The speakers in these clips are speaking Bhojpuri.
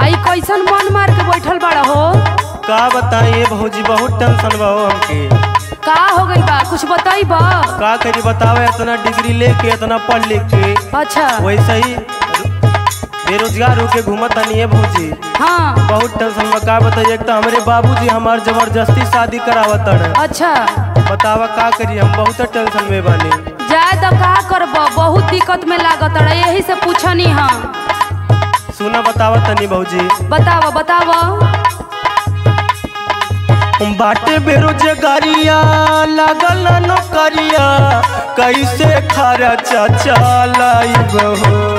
आई कैसन मन मार के बैठल बड़ा हो? का बताइए भौजी, बहुत टेंशन बा हो हमके। का हो गई बा, कुछ बताई बा। का करी बतावे, इतना डिग्री लेके इतना पढ़ लिख के अच्छा वैसे ही बेरोजगार होके घूमत नहीं है भौजी। हाँ बहुत टेंशन में। का बताइए, एक तो हमारे बाबूजी हमार जबरदस्ती शादी करावत है। अच्छा बतावा का करी, हम बहुत टेंशन में बानी। जाए तो का करब, बहुत दिक्कत में लागत है, यही से पूछनी हम। सुना बतावा तनी भौजी। बतावा बतावा। बाटे बेरोजगारिया लागल नौकरिया, कैसे खर्चा चलाइब हो।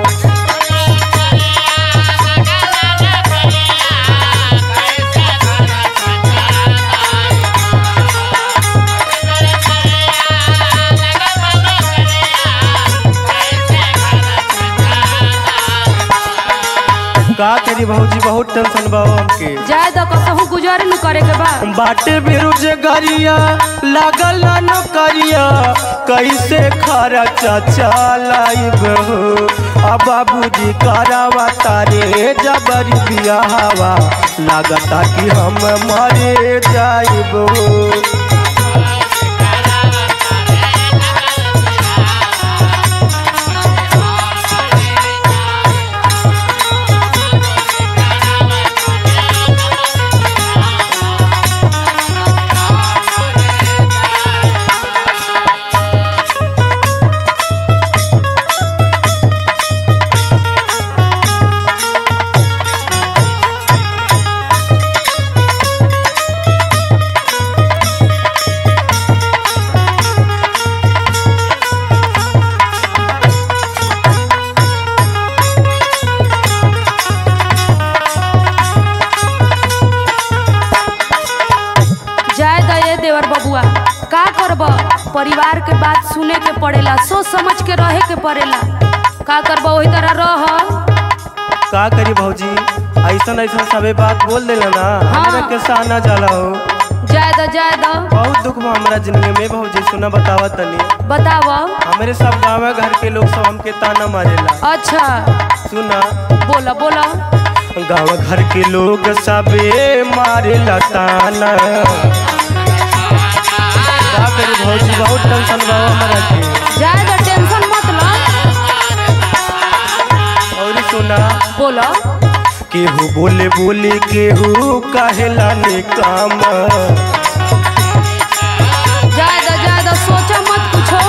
का करी भौजी, बहुत टेंशन बा हमके। जाए तो कसहू गुजारे न करे के बा। बाटे बेरोजगारिया लागल नौकरिया, कैसे खर्चा चलाइब हो। अब बाबूजी करावा तारे जबरी बियाहवा, लागता कि हम मरे जाइब हो। देवर बबुआ का करब, परिवार के बात सुने के पड़ेला, सोच समझ के रहे के पड़ेला। का करब, वही तरह रह। का करी भौजी, ऐसा ऐसा सबे बात बोल देला ना। हाँ। हमरा के सहना जाला हो। जाए दो बहुत दुख बा हमारा जिंदगी में भौजी। सुना बतावा तनी। बताव। हमारे सब गाँव घर के लोग सब हमके ताना मारेला। अच्छा सुना बोला बोला। गाँव घर के लोग सबे मारेला ताना। का करी भौजी, बहुत टेंशन बा हमारा के। जाए तो टेंशन मत लो। और सुना बोला। केहू बोले बोले केहू कहेला निकाम। जाए दो सोचा मत कुछो।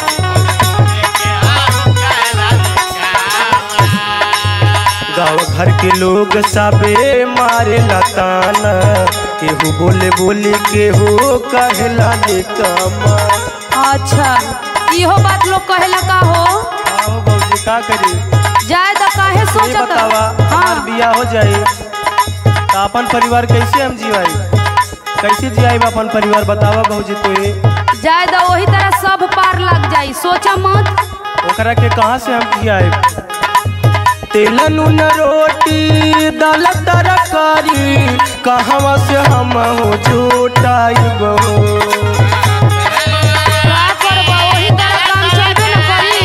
गाँव घर के लोग सबे मारेला ताना। केहू बोले बोले केहू कहेला निकाम। अच्छा इहो बात लोग कहेला का हो। आओ भौजी, का करी। जाए तो काहे ये सोचत। बतावा, हमार बियाह हो जाए तो अपन परिवार कैसे हम जियाई, कैसे जियाई अपन परिवार, बतावा भौजी तू। जाए तो वही तरह सब पार लग जाई, सोचा मत। ओकरा के कहाँ से हम जियाई। तेल नून रोटी दाल तरकारी, कहवा से हम हो जुटाइब हो। का करबो, वही तरह काम चलबे न करी।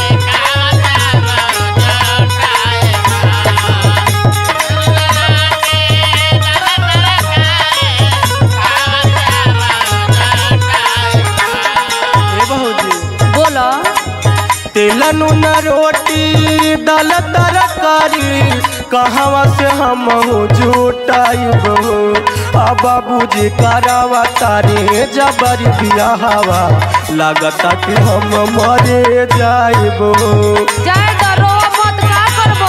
ए भौजी बोलो। तेल नून रोटी दाल तरकारी, कहवा से हम हो जुटाइब हो। आ बाबूजी करावा तारे जबरी बियाहवा, लागता कि हम मरे जाइब हो। जाए तो रो मत, का करबो।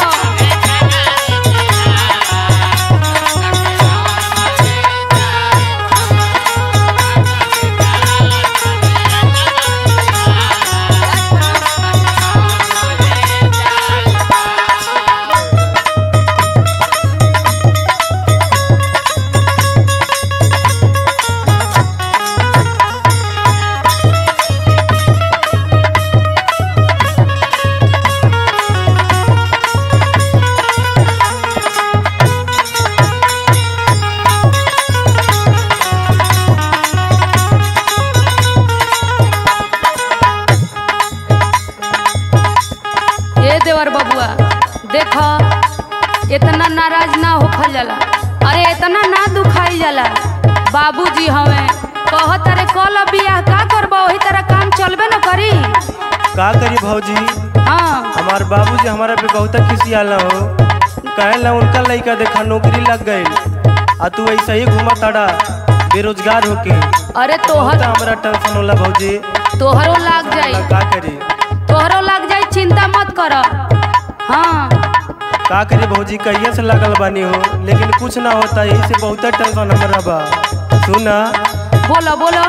इतना नाराज ना होखल जाला। अरे इतना ना दुखाइल जाला। बाबूजी हमें कहत अरे कल बियाह का करबो वही तरह काम चलबे न करी। का करी भौजी, हाँ हमार बाबूजी हमारा पे बहुत खिसियाला हो। कहेला उनका लड़का देखा नौकरी लग गई आ तू ऐसा ही घुमा ताड़ा बेरोजगार होके। अरे बहुत तोहर हमारा टेंशन होला भौजी। तोहरो लाग जाई, का करी तोहरो लाग जाई, चिंता मत कर। हाँ का करी भौजी, कहिया से लगल बानी हो लेकिन कुछ ना होता, यही से बहुत टेंशन हमारा बा। सुना बोलो बोलो।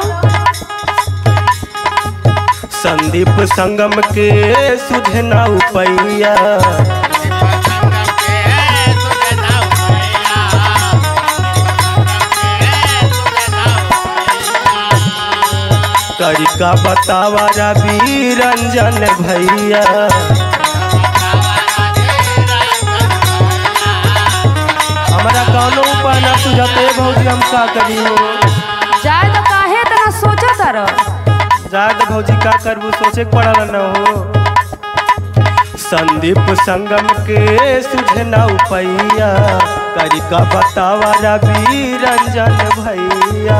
संदीप संगम के सुझे ना उपैया, करी का बतावा रवि रंजन भैया। हमारा कौनो उपाय ना सुझाते भौजी, हम का करी हो। जाए तो काहे इतना सोचत रह। जायद भौजी का करबू, सोचे के पड़ल न हो। संदीप संगम के सुझे ना उपैया, करी का बतावा रवि रंजन भैया।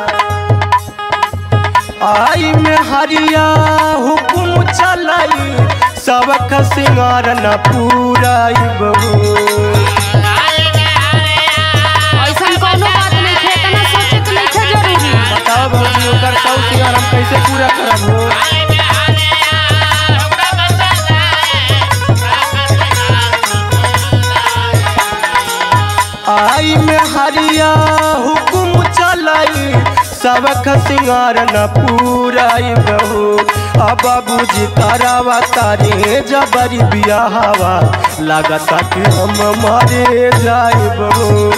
आई में हरिया हुकुम चलाई, सबक सिंगार न पूराई बहू। ऐसा कोनो बात नहीं है, इतना सोचे के नहीं है जरूरी। बताओ भौजी, ओकर सब सिंगार हम कैसे पूरा करब हो। आई में हरिया हुकुम चलाई, सबक सिंगार न पूराई बहू। अब बाबूजी तारावा तारे जबरी बियाहवा, लागता कि हम मारे जाए बहू।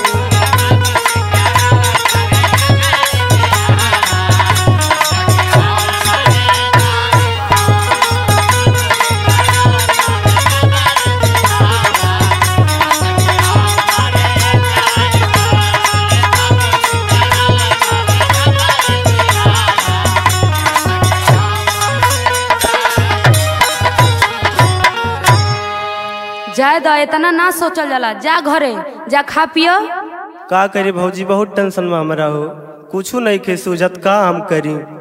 जाए द, इतना ना सोचल जाला। जा घरे जा, खा पियो। का करे भौजी, बहुत टेंशन में हमरा हो, कुछ नहीं के सूझत, का हम करी।